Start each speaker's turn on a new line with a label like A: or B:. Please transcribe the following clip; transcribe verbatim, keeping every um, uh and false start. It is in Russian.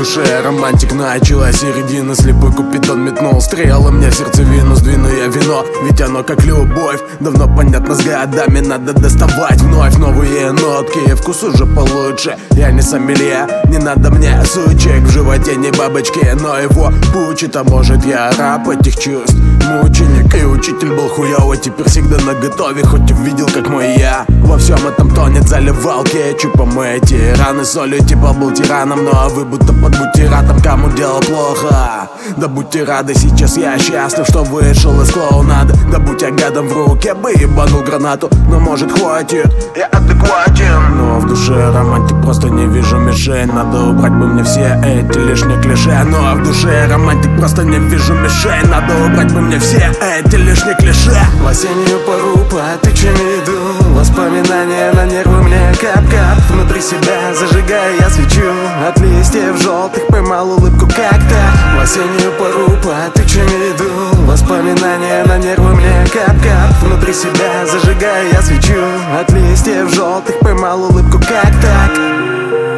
A: душе романтик, началась середина. Слепой купидон метнул стрелы мне в сердцевину. Сдвину я вино, ведь оно как любовь. Давно понятно, с годами надо доставать вновь новые нотки, вкус уже получше. Я не сомелье, не надо мне сучек. В животе не бабочки, но его пучит. А может я раб этих чувств, мученик. И учитель был хуёвый, теперь всегда наготове. Хоть увидел, как мой я во всем этом тонет. Заливал кетчупом эти раны солью, типа был тираном. Ну а вы будто под бутератом, кому дело плохо. Да будьте рады, сейчас я счастлив, что вышел из клоунады. Да будь я гадом, в руке бы ебанул гранату. Но может хватит, я адекватен. Но в душе романтик, просто не вижу мишень. Надо убрать бы мне все эти лишние клише. Но в душе романтик, просто не вижу мишень. Надо убрать бы мне все эти лишние клише. В осеннюю пору по тычьему иду, воспоминания на нервы мне кап-кап. Внутри себя зажигая я свечу, от листьев желтых поймал улыбку как-то. В осеннюю пору по тычьему иду, воспоминания на нервы мне кап-кап. Внутри себя зажигая я свечу, от листьев желтых поймал улыбку как так.